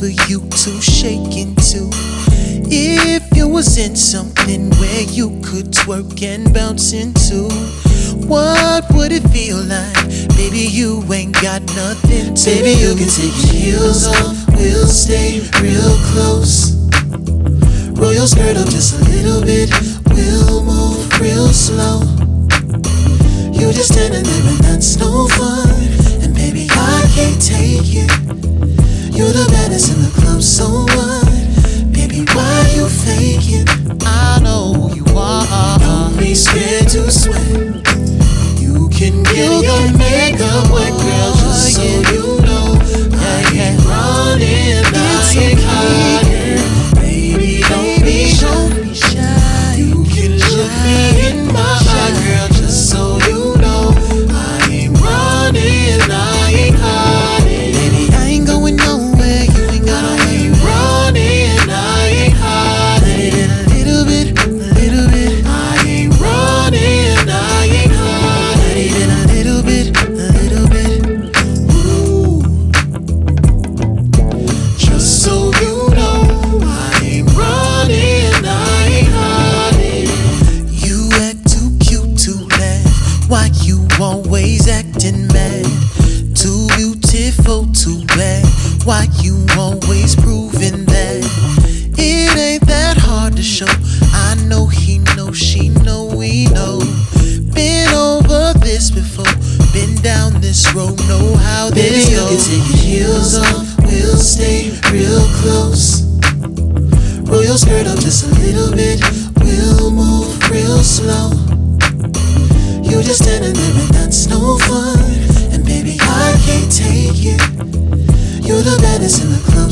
for you to shake into. If you was in something where you could twerk and bounce into, what would it feel like? Baby, you ain't got nothing to Baby, you can take your heels off, we'll stay real close. Roll your skirt up just a little bit, we'll move real slow. You just standing there and that's no fun. And baby, I can't take it. You're the baddest in the club, so what? Baby, why you faking? I know who you are. Don't be scared to sweat. You can get your makeup wet, girl, just so you know. I ain't running, I ain't hiding. Baby, don't be shy. You can look me in my eye, girl, just so you know. I ain't running, I ain't hiding. Baby, I ain't going nowhere, you ain't got I ain't running, I ain't hiding. a little bit, a little bit. I ain't running, I ain't hiding. A little bit, a little bit. Ooh. Just so you know, I ain't running, I ain't hiding. You act too cute to laugh. Why you always acting mad? Too beautiful to black. Why you always proving that? It ain't that hard to show. I know he know, she know, we know. Been over this before, been down this road, know how Baby, this you can goes. take your heels off, we'll stay real close. Roll your skirt up just a little bit, we'll move real slow. You just standing there and that's no fun. And baby, I can't take it. You're the baddest in the club,